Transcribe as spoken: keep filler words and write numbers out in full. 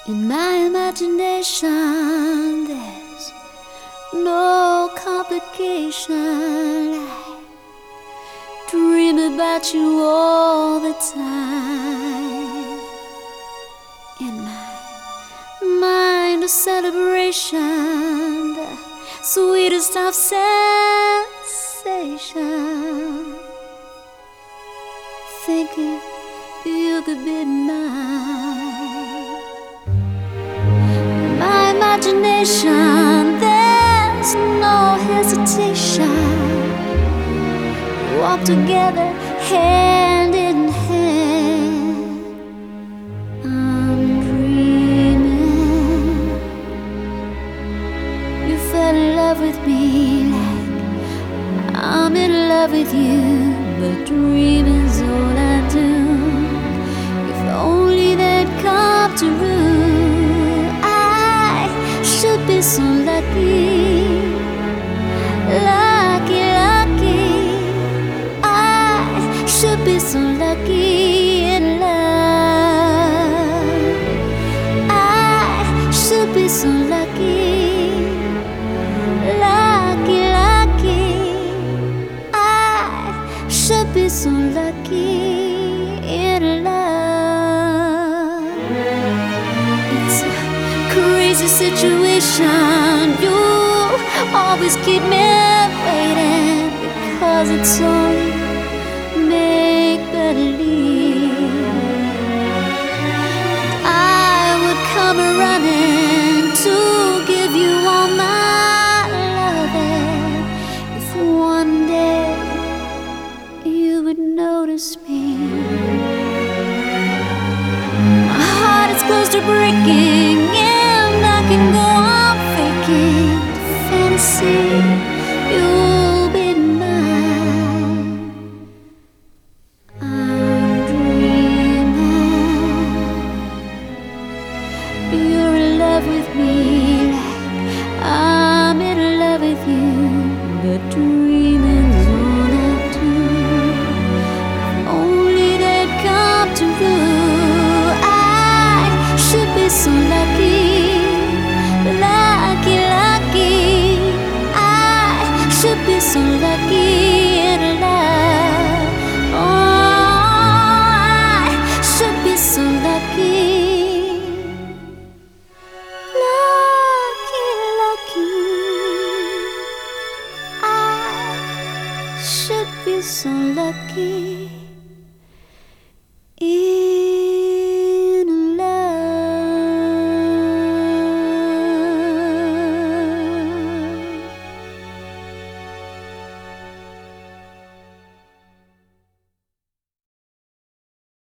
In my imagination, there's no complication. I dream about you all the time. In my mind, a celebration, the sweetest of sensations. Thinking you could be mine. My imagination, there's no hesitation. Walk together hand in hand. I'm dreaming you fell in love with me like I'm in love with you. But dreaming's all I do. If only they'd come true. Should be so lucky, lucky, lucky. I should be so lucky in love. I should be so lucky, lucky, lucky. I should be so lucky in love. It's a crazy situation. You always keep me waiting because it's only make believe. I would come running to give you all my loving if one day you would notice me. My heart is close to breaking, and I can go on faking the fantasy you'll be mine. I'm dreaming you're in love with me like I'm in love with you. But dreaming's all I do. If only they'd come true. I should be so lucky, lucky, lucky. I should be so lucky in love. Oh, I should be so lucky, lucky, lucky. I should be so lucky.